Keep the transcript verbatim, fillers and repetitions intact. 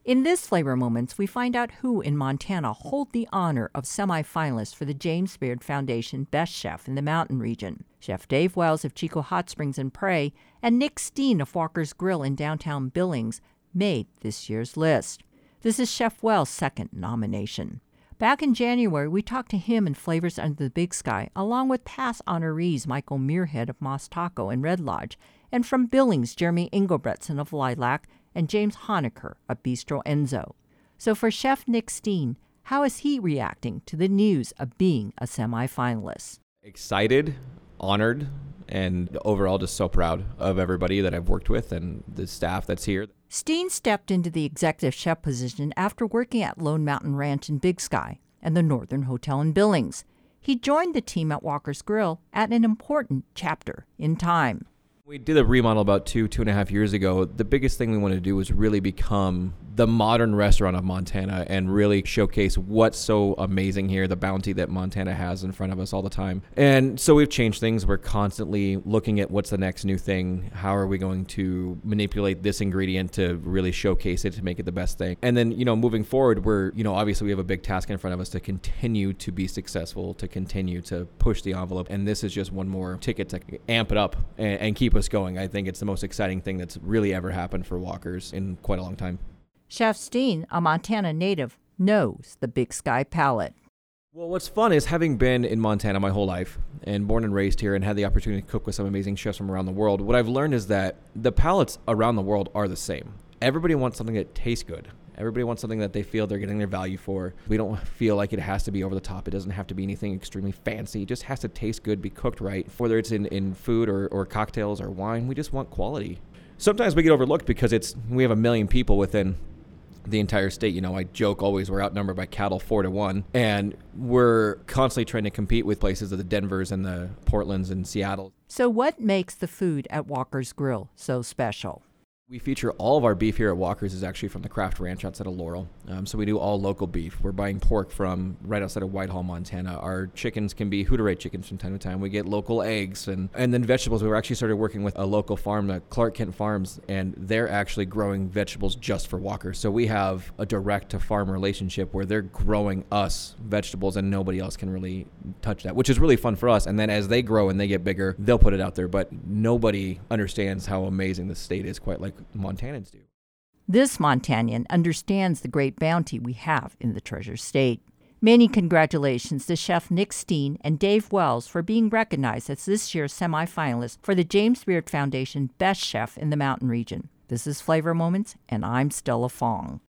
In this Flavor Moments, we find out who in Montana hold the honor of semifinalists for the James Beard Foundation Best Chef in the Mountain Region. Chef Dave Wells of Chico Hot Springs in Prairie and Nick Steen of Walker's Grill in downtown Billings made this year's list. This is Chef Wells' second nomination. Back in January, we talked to him in Flavors Under the Big Sky, along with past honorees Michael Muirhead of Moss Taco and Red Lodge, and from Billings, Jeremy Engelbretson of Lilac, and James Honecker of Bistro Enzo. So for Chef Nick Steen, how is he reacting to the news of being a semifinalist? Excited, honored, and overall just so proud of everybody that I've worked with and the staff that's here. Steen stepped into the executive chef position after working at Lone Mountain Ranch in Big Sky and the Northern Hotel in Billings. He joined the team at Walker's Grill at an important chapter in time. We did a remodel about two, two and a half years ago. The biggest thing we wanted to do was really become the modern restaurant of Montana and really showcase what's so amazing here, the bounty that Montana has in front of us all the time. And so we've changed things. We're constantly looking at what's the next new thing. How are we going to manipulate this ingredient to really showcase it, to make it the best thing? And then, you know, moving forward, we're, you know, obviously we have a big task in front of us to continue to be successful, to continue to push the envelope. And this is just one more ticket to amp it up and, and keep us going. I think it's the most exciting thing that's really ever happened for Walker's in quite a long time. Chef Steen, a Montana native, knows the Big Sky palate. Well, what's fun is having been in Montana my whole life and born and raised here and had the opportunity to cook with some amazing chefs from around the world, what I've learned is that the palates around the world are the same. Everybody wants something that tastes good. Everybody wants something that they feel they're getting their value for. We don't feel like it has to be over the top. It doesn't have to be anything extremely fancy. It just has to taste good, be cooked right. Whether it's in, in food or, or cocktails or wine, we just want quality. Sometimes we get overlooked because it's we have a million people within the entire state. You know, I joke always we're outnumbered by cattle four to one, and we're constantly trying to compete with places of the Denvers and the Portlands and Seattle. So what makes the food at Walker's Grill so special? We feature all of our beef here at Walker's is actually from the Craft Ranch outside of Laurel. Um, so we do all local beef. We're buying pork from right outside of Whitehall, Montana. Our chickens can be Hooterite chickens from time to time. We get local eggs and, and then vegetables. We were actually started working with a local farm, uh, Clark Kent Farms, and they're actually growing vegetables just for Walker's. So we have a direct-to-farm relationship where they're growing us vegetables and nobody else can really touch that, which is really fun for us. And then as they grow and they get bigger, they'll put it out there. But nobody understands how amazing the state is, quite like Montanans do. This Montanian understands the great bounty we have in the Treasure State. Many congratulations to Chef Nick Steen and Dave Wells for being recognized as this year's semifinalists for the James Beard Foundation Best Chef in the Mountain Region. This is Flavor Moments, and I'm Stella Fong.